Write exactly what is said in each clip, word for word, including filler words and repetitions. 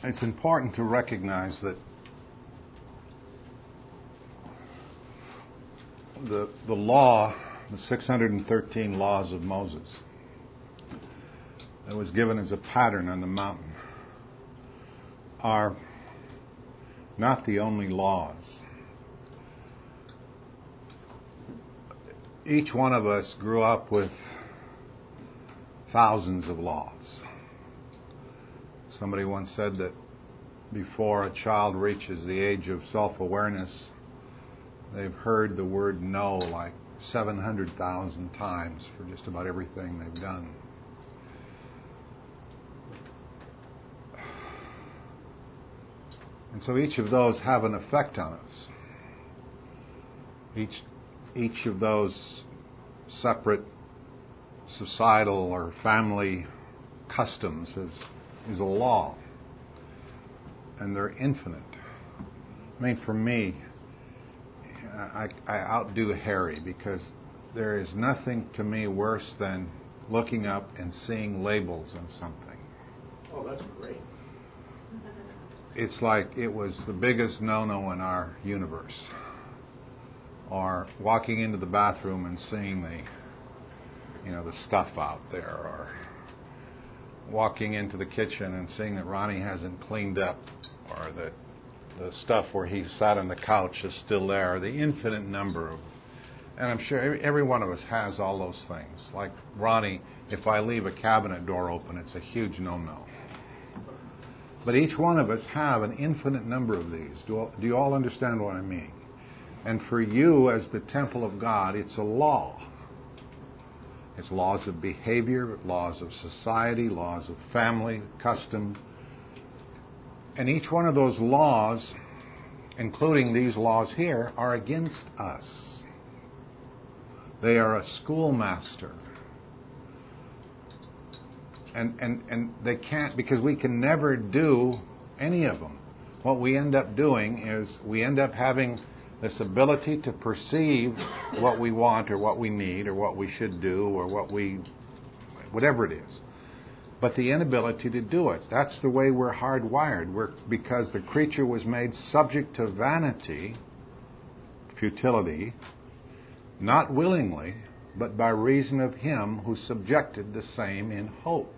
it's important to recognize that the the law, the six hundred thirteen laws of Moses, that was given as a pattern on the mountain, are not the only laws. Each one of us grew up with thousands of laws. Somebody once said that before a child reaches the age of self-awareness, they've heard the word no like seven hundred thousand times for just about everything they've done. And so each of those have an effect on us. Each, each of those separate societal or family customs is, is a law. And they're infinite. I mean, for me, I, I outdo Harry because there is nothing to me worse than looking up and seeing labels on something. Oh, that's great. It's like it was the biggest no-no in our universe. Or walking into the bathroom and seeing the, you know, the stuff out there. Or walking into the kitchen and seeing that Ronnie hasn't cleaned up. Or that the stuff where he sat on the couch is still there. The infinite number of, and I'm sure every, every one of us has all those things. Like Ronnie, if I leave a cabinet door open, it's a huge no-no. But each one of us have an infinite number of these. Do, all, do you all understand what I mean? And for you, as the temple of God, it's a law. It's laws of behavior, laws of society, laws of family, custom. And each one of those laws, including these laws here, are against us. They are a schoolmaster. And, and, and they can't, because we can never do any of them. What we end up doing is we end up having this ability to perceive what we want or what we need or what we should do or what we, whatever it is. But the inability to do it. That's the way we're hardwired. We're, because the creature was made subject to vanity, futility, not willingly, but by reason of him who subjected the same in hope.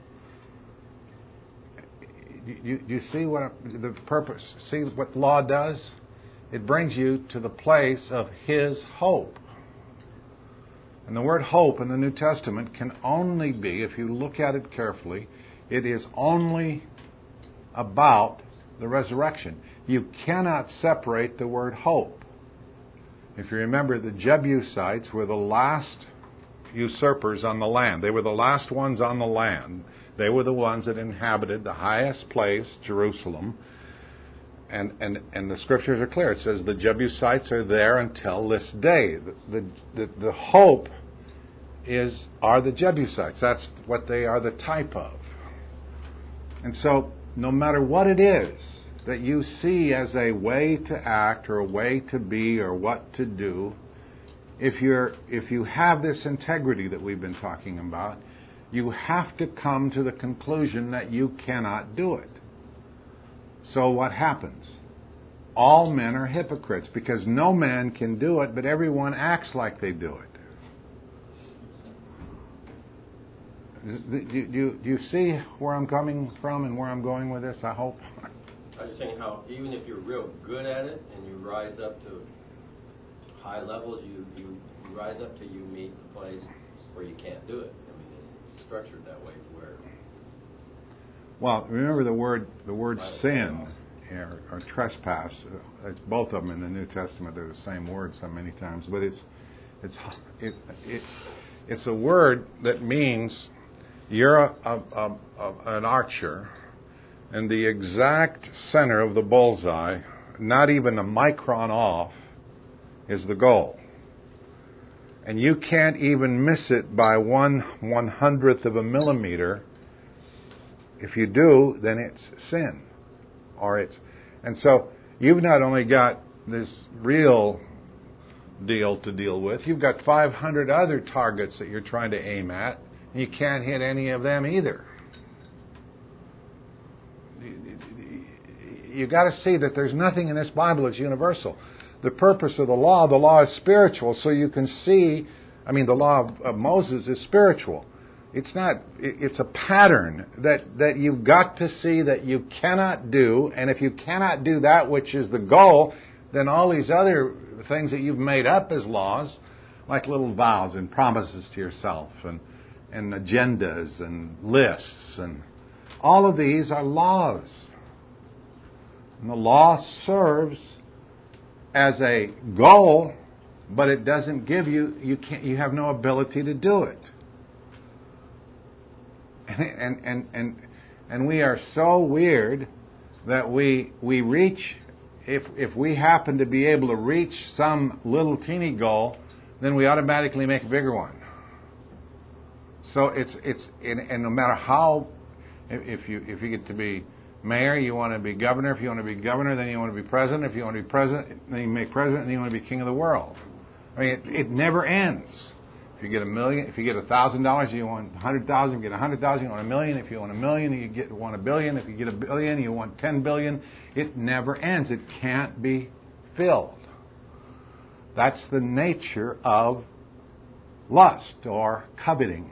You, you see what the purpose, see what law does? It brings you to the place of his hope. And the word hope in the New Testament can only be, if you look at it carefully, it is only about the resurrection. You cannot separate the word hope. If you remember, the Jebusites were the last usurpers on the land. They were the last ones on the land. They were the ones that inhabited the highest place, Jerusalem. And, and, and the scriptures are clear. It says the Jebusites are there until this day. The, the, the, the hope is are the Jebusites. That's what they are the type of. And so no matter what it is that you see as a way to act or a way to be or what to do, if you're if you have this integrity that we've been talking about, you have to come to the conclusion that you cannot do it. So what happens? All men are hypocrites because no man can do it, but everyone acts like they do it. Do you, do you see where I'm coming from and where I'm going with this, I hope? I was just saying how even if you're real good at it and you rise up to high levels, you, you, you rise up till you meet the place where you can't do it. I mean, it's structured that way to where... Well, remember the word the word sin or, or trespass. It's both of them in the New Testament. They're the same word so many times, but it's it's it, it it's a word that means you're a, a, a, a, an archer, and the exact center of the bullseye, not even a micron off, is the goal. And you can't even miss it by one one hundredth of a millimeter. If you do, then it's sin. Or it's and so you've not only got this real deal to deal with, you've got five hundred other targets that you're trying to aim at, and you can't hit any of them either. you got to see that there's nothing in this Bible that's universal. The purpose of the law, the law is spiritual, so you can see, I mean, the law of, of Moses is spiritual. It's not, it's a pattern that, that you've got to see that you cannot do, and if you cannot do that which is the goal, then all these other things that you've made up as laws, like little vows and promises to yourself, and, and agendas and lists, and all of these are laws. And the law serves as a goal, but it doesn't give you, you can't, you have no ability to do it. And and and and we are so weird that we we reach, if if we happen to be able to reach some little teeny goal, then we automatically make a bigger one. So it's it's and, and no matter how, if you if you get to be mayor, you want to be governor. If you want to be governor, then you want to be president. If you want to be president, then you make president, and then you want to be king of the world. I mean, it, it never ends. If you get a million, if you get a thousand dollars, you want a hundred thousand. If you get a hundred thousand, you want a million. If you want a million, you get want a billion. If you get a billion, you want ten billion. It never ends. It can't be filled. That's the nature of lust or coveting.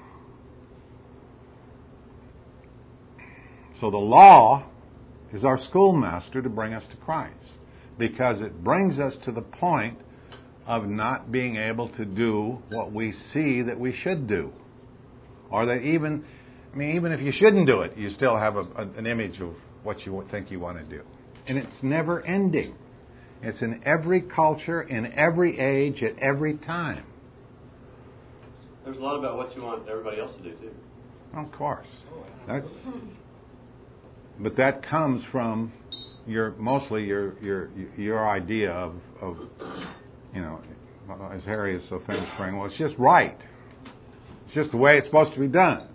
So the law is our schoolmaster to bring us to Christ, because it brings us to the point of not being able to do what we see that we should do. Or that even, I mean, even if you shouldn't do it, you still have a, a, an image of what you think you want to do. And it's never ending. It's in every culture, in every age, at every time. There's a lot about what you want everybody else to do, too. Of course. That's, but that comes from your, mostly your, your, your idea of, of you know, as Harry is so famous for saying, well, it's just right. It's just the way it's supposed to be done.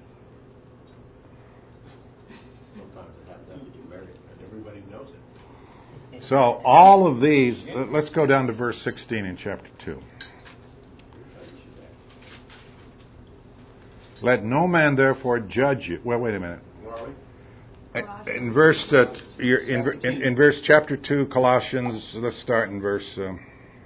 Sometimes it happens after you marry, and everybody knows it. So all of these, let's go down to verse sixteen in chapter two. Let no man therefore judge you. Well, wait a minute. Where are we? In verse, uh, in, in, in verse chapter two, Colossians. Let's start in verse. Um,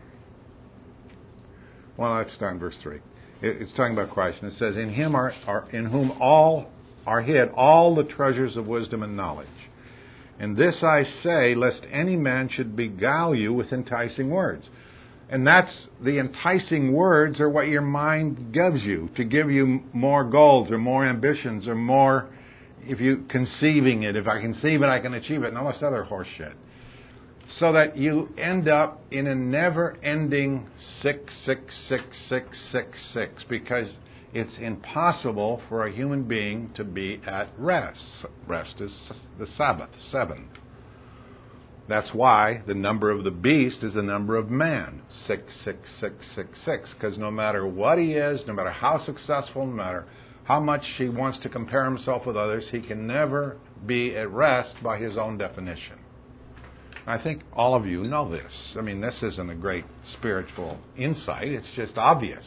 well, let's start in verse three. It, it's talking about Christ, and it says, "In Him are, are in whom all are hid all the treasures of wisdom and knowledge. And this I say, lest any man should beguile you with enticing words." And that's, the enticing words are what your mind gives you, to give you more goals or more ambitions or more, if you conceiving it, if I conceive it, I can achieve it, and all this other horse shit. So that you end up in a never-ending six, six, six, six, six, six, because it's impossible for a human being to be at rest. Rest is the Sabbath, seven. That's why the number of the beast is the number of man, six, six, six, six, six. Because no matter what he is, no matter how successful, no matter how much he wants to compare himself with others, he can never be at rest by his own definition. I think all of you know this. I mean, this isn't a great spiritual insight. It's just obvious.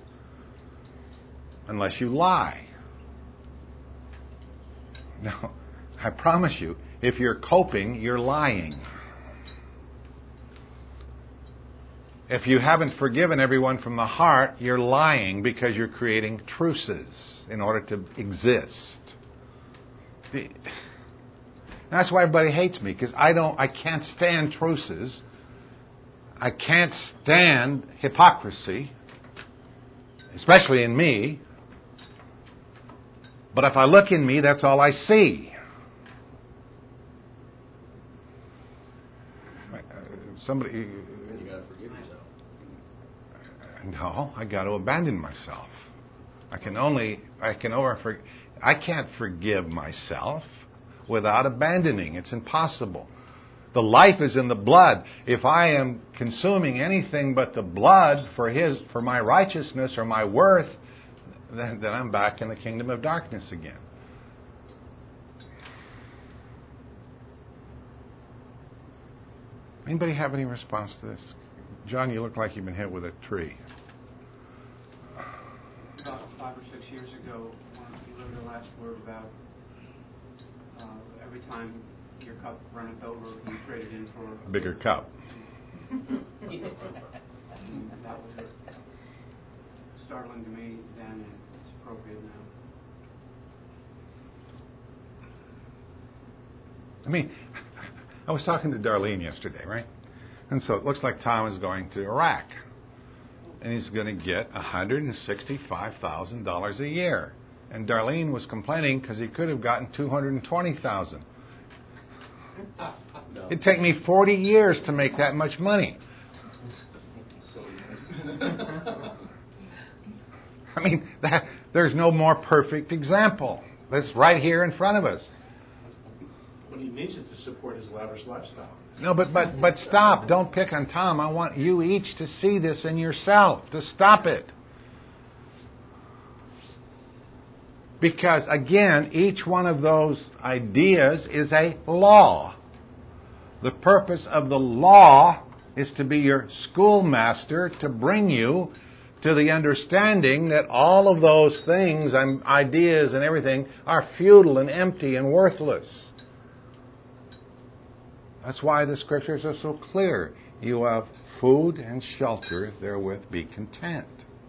Unless you lie. No, I promise you, if you're coping, you're lying. If you haven't forgiven everyone from the heart, you're lying because you're creating truces in order to exist. That's why everybody hates me, because I don't, I can't stand truces. I can't stand hypocrisy, especially in me. But if I look in me, that's all I see. Somebody. You got to forgive yourself. No, I got to abandon myself. I can only, I can over, I can't forgive myself without abandoning. It's impossible. The life is in the blood. If I am consuming anything but the blood for his, for my righteousness or my worth, then, then I'm back in the kingdom of darkness again. Anybody have any response to this? John, you look like you've been hit with a tree. About five or six years ago, when you wrote the last word about uh, every every time your cup runneth over, you trade it in for A bigger cup. And that was startling to me then, and it's appropriate now. I mean, I was talking to Darlene yesterday, right? And so it looks like Tom is going to Iraq. And he's going to get one hundred sixty-five thousand dollars a year. And Darlene was complaining because he could have gotten two hundred twenty thousand dollars. No. It'd take me forty years to make that much money. I mean, that, there's no more perfect example. That's right here in front of us. But he needs it to support his lavish lifestyle. No, but but but stop. Don't pick on Tom. I want you each to see this in yourself, to stop it. Because, again, each one of those ideas is a law. The purpose of the law is to be your schoolmaster, to bring you to the understanding that all of those things and ideas and everything are futile and empty and worthless. That's why the Scriptures are so clear. You have food and shelter, therewith be content.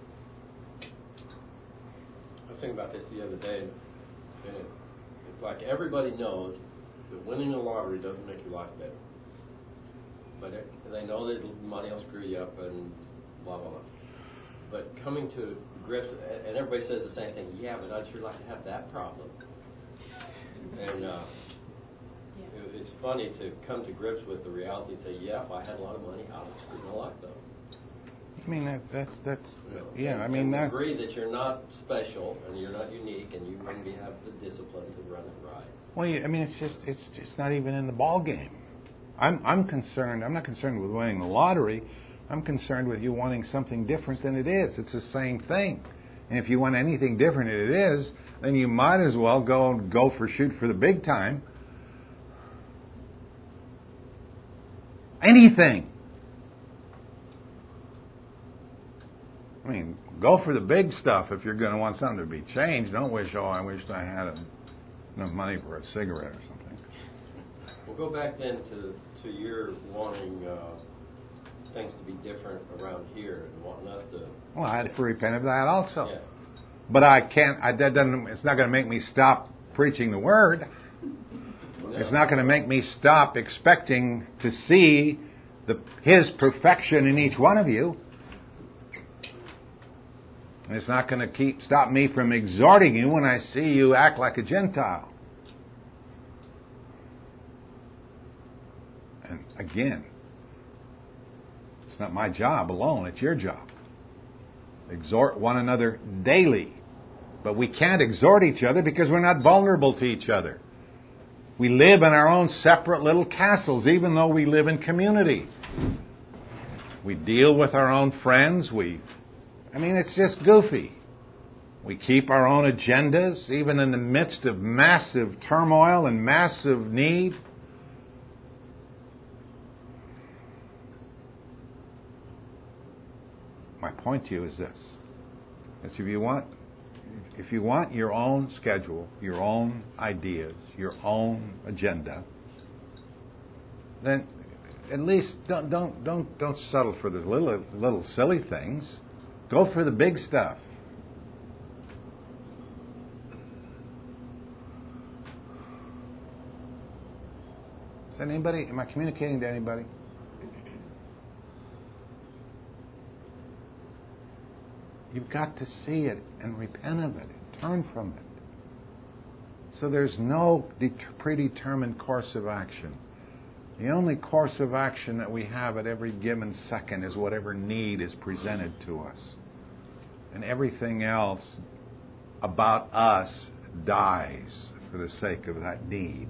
I was thinking about this the other day, and it, it's like everybody knows that winning the lottery doesn't make your life better. But it, they know that money will screw you up and blah, blah, blah. But coming to grips, and everybody says the same thing, yeah, but I'd sure like to have that problem. And uh, it, it's funny to come to grips with the reality and say, yeah, if I had a lot of money, I would screw my life up. I mean, that, that's, that's, You know, yeah, and, I mean, and that... agree that you're not special and you're not unique and you wouldn't have the discipline to run it right. Well, I mean, it's just, it's just not even in the ball game. I'm, I'm concerned, I'm not concerned with winning the lottery. I'm concerned with you wanting something different than it is. It's the same thing. And if you want anything different than it is, then you might as well go go for shoot for the big time. Anything. I mean, go for the big stuff if you're going to want something to be changed. Don't wish, oh, I wished I had enough money for a cigarette or something. We'll go back then to, to your wanting uh, things to be different around here and wanting us to... Well, I had to repent of that also. Yeah. But I can't, I, that doesn't, it's not going to make me stop preaching the Word. No. It's not going to make me stop expecting to see the, His perfection in each one of you. And it's not going to keep stop me from exhorting you when I see you act like a Gentile. And again, it's not my job alone, it's your job. Exhort one another daily. But we can't exhort each other because we're not vulnerable to each other. We live in our own separate little castles, even though we live in community. We deal with our own friends. We, I mean, it's just goofy. We keep our own agendas, even in the midst of massive turmoil and massive need. My point to you is this. Is if you want if you want your own schedule, your own ideas, your own agenda, then at least don't don't don't don't settle for the little little silly things. Go for the big stuff. Is that anybody? Am I communicating to anybody? You've got to see it and repent of it and turn from it. So there's no det- predetermined course of action. The only course of action that we have at every given second is whatever need is presented to us. And everything else about us dies for the sake of that need.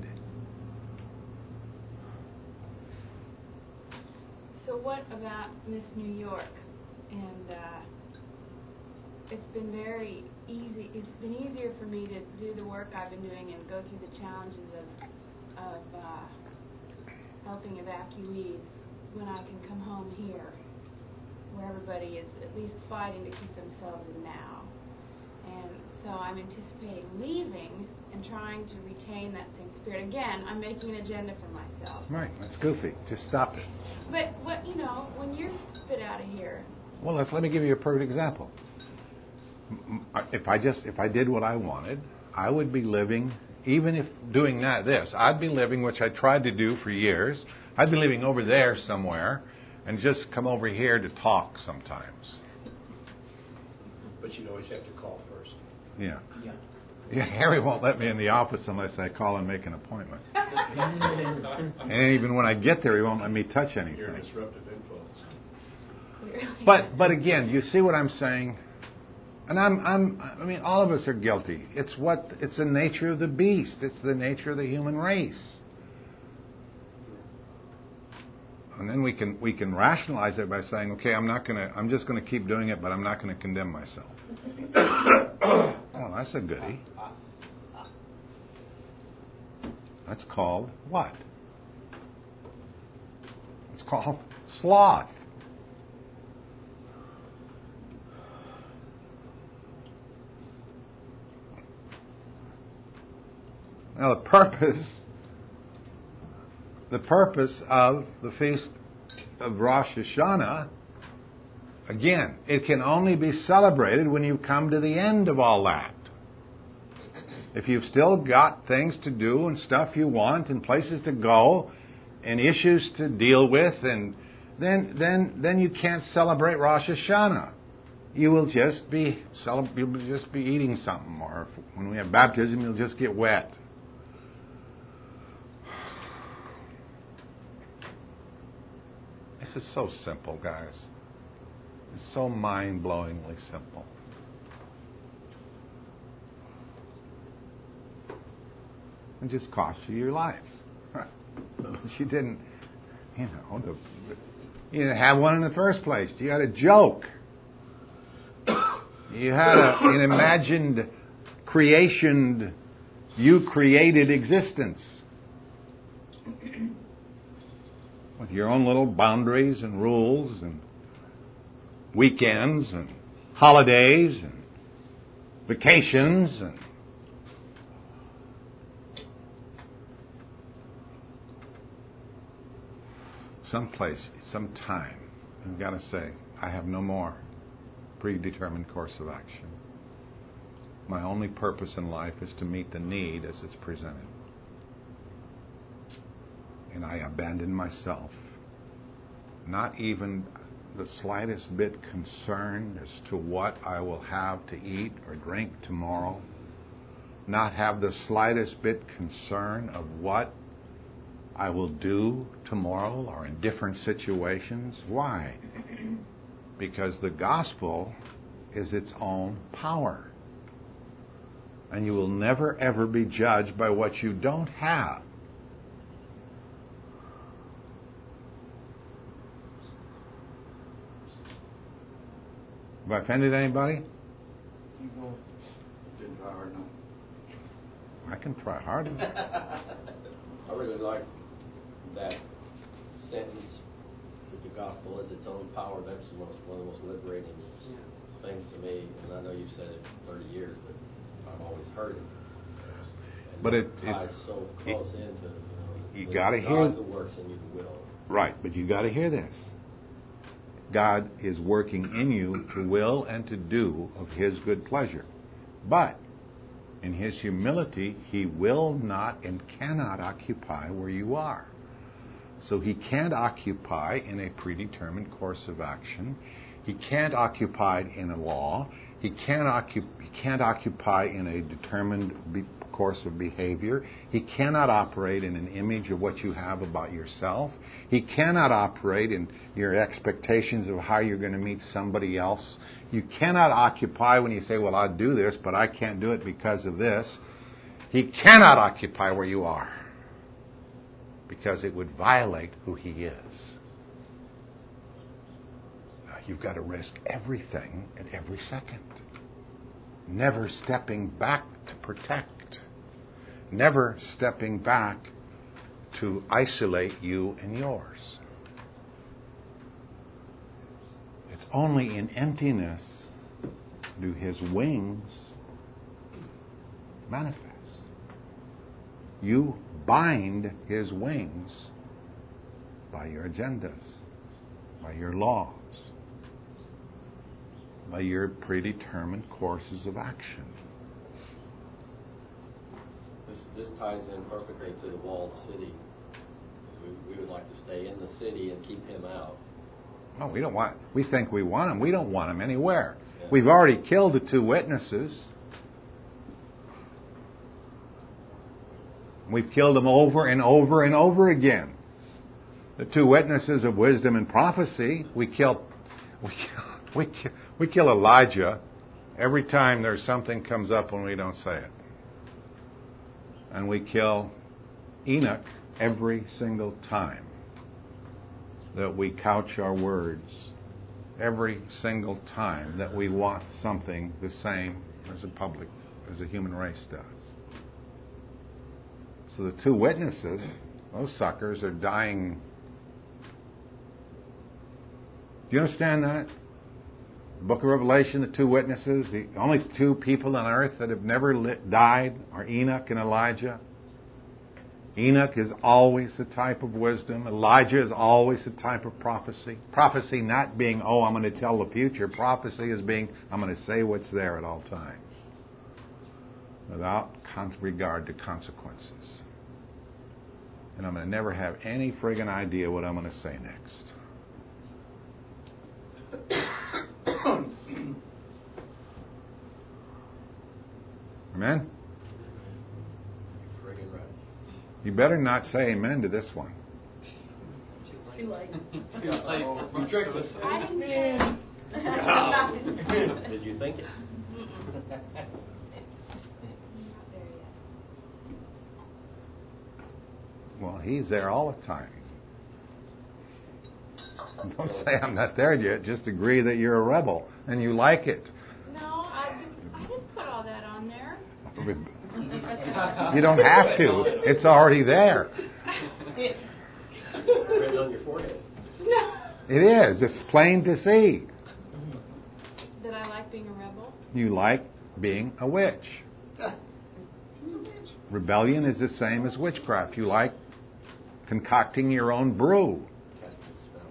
So what about Miss New York? And uh, it's been very easy. It's been easier for me to do the work I've been doing and go through the challenges of of uh, helping evacuees when I can come home here, where everybody is at least fighting to keep themselves in now. And so I'm anticipating leaving and trying to retain that same spirit. Again, I'm making an agenda for myself. Right, that's goofy. Just stop it. But what you know, when you're spit out of here. Well, let's let me give you a perfect example. If I just if I did what I wanted, I would be living. Even if doing that, this, I'd be living, which I tried to do for years. I'd be living over there somewhere, and just come over here to talk sometimes. But you'd always have to call first. Yeah. Yeah. Yeah, Harry won't let me in the office unless I call and make an appointment. And even when I get there, he won't let me touch You're a anything. disruptive influence. But but again, you see what I'm saying? And I'm I'm I mean, all of us are guilty. It's what it's the nature of the beast. It's the nature of the human race. And then we can we can rationalize it by saying, okay, I'm not gonna I'm just gonna keep doing it, but I'm not gonna condemn myself. Well, that's a goodie. That's called what? It's called sloth. Now the purpose, the purpose of the Feast of Rosh Hashanah, again, it can only be celebrated when you come to the end of all that. If you've still got things to do and stuff you want and places to go and issues to deal with, and then then then you can't celebrate Rosh Hashanah. You will just be you'll just be eating something, or when we have baptism, you'll just get wet. This is so simple, guys. It's so mind-blowingly simple. It just cost you your life. You didn't, you know, the, you didn't have one in the first place. You had a joke. You had a, an imagined creation, you created existence. With your own little boundaries and rules and weekends and holidays and vacations and someplace, sometime, you've got to say, I have no more predetermined course of action. My only purpose in life is to meet the need as it's presented. And I abandon myself, not even the slightest bit concerned as to what I will have to eat or drink tomorrow, not have the slightest bit concern of what I will do tomorrow or in different situations. Why? Because the gospel is its own power. And you will never ever be judged by what you don't have. Have I offended anybody? Didn't try hard enough. I can try hard. I really like that sentence that the gospel is its own power. That's one of, one of the most liberating Yeah. things to me. And I know you've said it thirty years, but I've always heard it. And But it ties it's, so close into, you know, you the gotta God hear- who works in you will. right, but you got to hear this. God is working in you to will and to do of His good pleasure. But in His humility, He will not and cannot occupy where you are. So He can't occupy in a predetermined course of action. He can't occupy in a law. He can't, occup- he can't occupy in a determined be- course of behavior. He cannot operate in an image of what you have about yourself. He cannot operate in your expectations of how you're going to meet somebody else. You cannot occupy when you say, well, I'll do this, but I can't do it because of this. He cannot occupy where you are because it would violate who He is. You've got to risk everything at every second. Never stepping back to protect. Never stepping back to isolate you and yours. It's only in emptiness do His wings manifest. You bind his wings by your agendas, by your laws, by your predetermined courses of action. This, this ties in perfectly to the walled city. We, we would like to stay in the city and keep him out. No, we don't want. We think we want him. We don't want him anywhere. Yeah. We've already killed the two witnesses. We've killed them over and over and over again. The two witnesses of wisdom and prophecy. We kill. We kill, we kill, we kill Elijah every time there's something comes up when we don't say it. And we kill Enoch every single time that we couch our words, every single time that we want something the same as a public, as a human race does. So the two witnesses, those suckers, are dying. Do you understand that? The book of Revelation, the two witnesses, the only two people on earth that have never lit, died are Enoch and Elijah. Enoch is always a type of wisdom. Elijah is always a type of prophecy. Prophecy not being, oh, I'm going to tell the future. Prophecy is being, I'm going to say what's there at all times, without regard to consequences. And I'm going to never have any friggin' idea what I'm going to say next. Amen? Friggin' right. You better not say amen to this one. Too late. Too late. You tricked us. I didn't say. Did you think it? Not there yet. Well, he's there all the time. Don't say I'm not there yet. Just agree that you're a rebel and you like it. No, I didn't, I didn't put all that on there. You don't have to. It's already there. Written on your forehead. No. It is. It's plain to see. That I like being a rebel? You like being a witch. Rebellion is the same as witchcraft. You like concocting your own brew. Casting spells.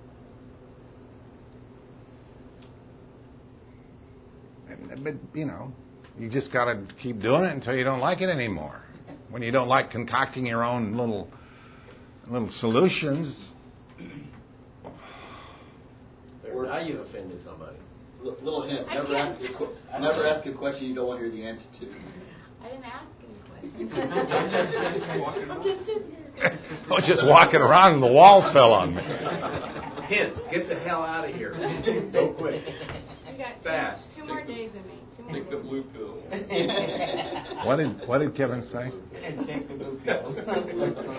And- But, you know, you just got to keep doing it until you don't like it anymore. When you don't like concocting your own little little solutions. There, now you've offended somebody. L- little hint: I never can't- ask a qu- never ask a question you don't want to hear the answer to. I didn't ask any questions. I'm just sitting here. I was just walking around and the wall fell on me. Hint, get the hell out of here. Go quick. You got Fast. two, two more days in me. Two more Take the days. blue pill. What did what did Kevin say? Take the blue pill.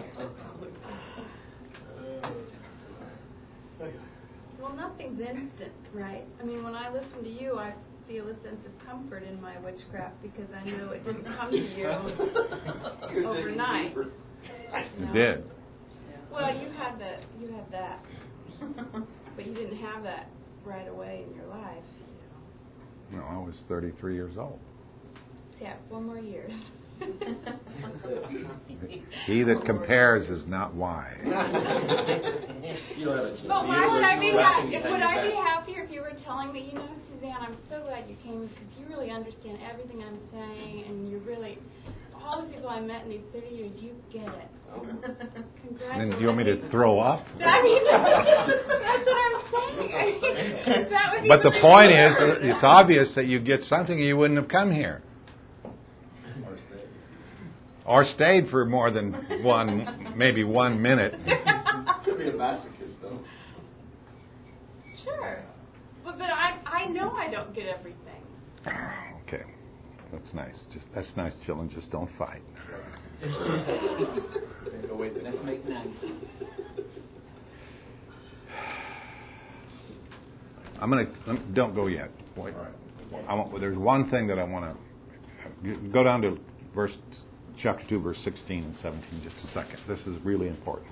Well, nothing's instant, right? I mean, when I listen to you, I feel a sense of comfort in my witchcraft because I know it didn't come to you overnight. It did. Well, you had the you had that, but you didn't have that right away in your life. No, I was thirty-three years old. Yeah, four more years. He that compares is not wise. You don't have a chance. But why You're would I be you're ha- resting behind would your I be back. happier if you were telling me, you know, Suzanne, I'm so glad you came because you really understand everything I'm saying, and you really, all the people I met in these thirty years, you get it. Congratulations. Then you want me to throw up? I mean, that's what I'm saying. That would be But the really point weird. is, it's obvious that you get something or you wouldn't have come here. Or stay. Or stayed for more than one, maybe one minute. Could be a masochist though. Sure. But, but I, I know I don't get everything. Okay. That's nice. Just that's nice, children. Just don't fight. Go wait. Let's make nice. I'm gonna don't go yet. Wait. I want, there's one thing that I want to go down to verse chapter two, verse sixteen and seventeen. Just a second. This is really important.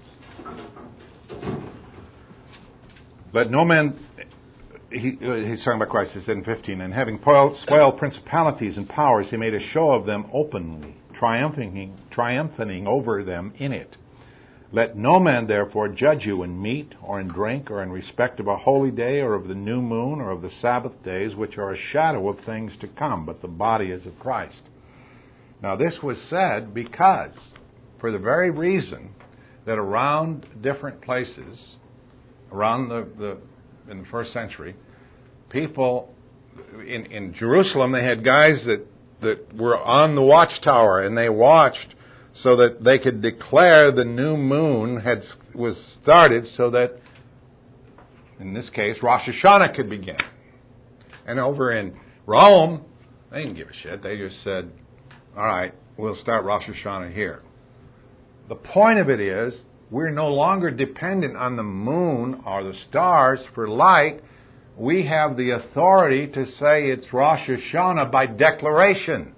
But no man. He, he's talking about Christ. He said in fifteen, and having spoiled, spoiled principalities and powers, he made a show of them openly, triumphing, triumphing over them in it. Let no man therefore judge you in meat or in drink or in respect of a holy day or of the new moon or of the Sabbath days, which are a shadow of things to come, but the body is of Christ. Now this was said because, for the very reason that around different places, around the, the in the first century, people in, in Jerusalem, they had guys that, that were on the watchtower, and they watched so that they could declare the new moon had was started, so that, in this case, Rosh Hashanah could begin. And over in Rome, they didn't give a shit. They just said, all right, we'll start Rosh Hashanah here. The point of it is, we're no longer dependent on the moon or the stars for light. We have the authority to say it's Rosh Hashanah by declaration.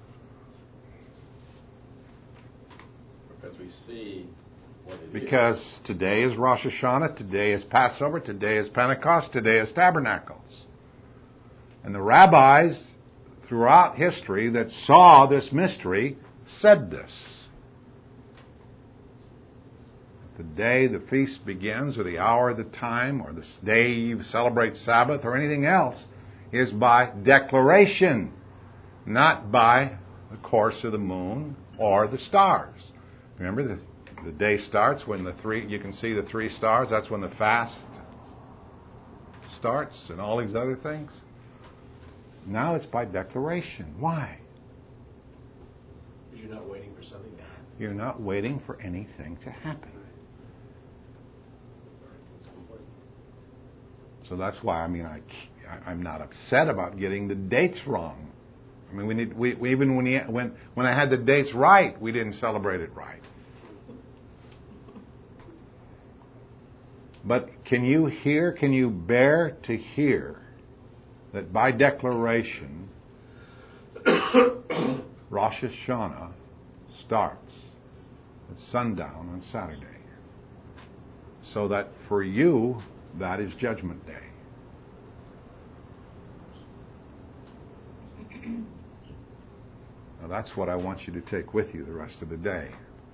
Because we see what it Because is. today is Rosh Hashanah, today is Passover, today is Pentecost, today is Tabernacles. And the rabbis throughout history that saw this mystery said this. The day the feast begins, or the hour, the time, or the day you celebrate Sabbath, or anything else, is by declaration, not by the course of the moon or the stars. Remember, the, the day starts when the three, you can see the three stars. That's when the fast starts, and all these other things. Now it's by declaration. Why? Because you're not waiting for something to happen. You're not waiting for anything to happen. So that's why, I mean, I, I'm not upset about getting the dates wrong. I mean, we need, we, we even when, he, when when I had the dates right, we didn't celebrate it right. But can you hear, can you bear to hear that by declaration, Rosh Hashanah starts at sundown on Saturday? So that for you, that is Judgment Day. Now that's what I want you to take with you the rest of the day.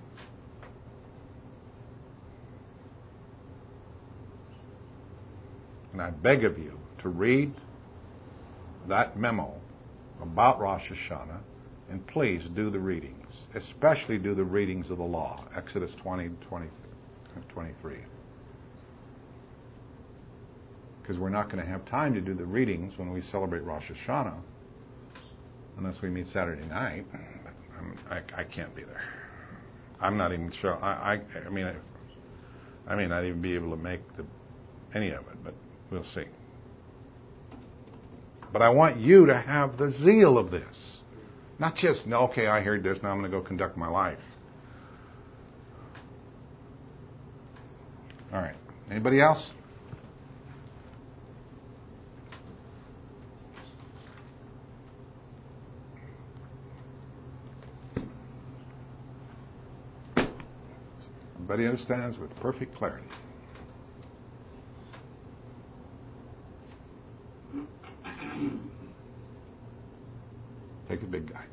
And I beg of you to read that memo about Rosh Hashanah, and please do the readings. Especially do the readings of the law, Exodus twenty, twenty, twenty-three. Because we're not going to have time to do the readings when we celebrate Rosh Hashanah, unless we meet Saturday night. I'm, I, I can't be there. I'm not even sure. I, I, I mean, I, I may not even be able to make the, any of it, but we'll see. But I want you to have the zeal of this. Not just, okay, I heard this, now I'm going to go conduct my life. All right. Anybody else? Everybody understands with perfect clarity. Take the big guy.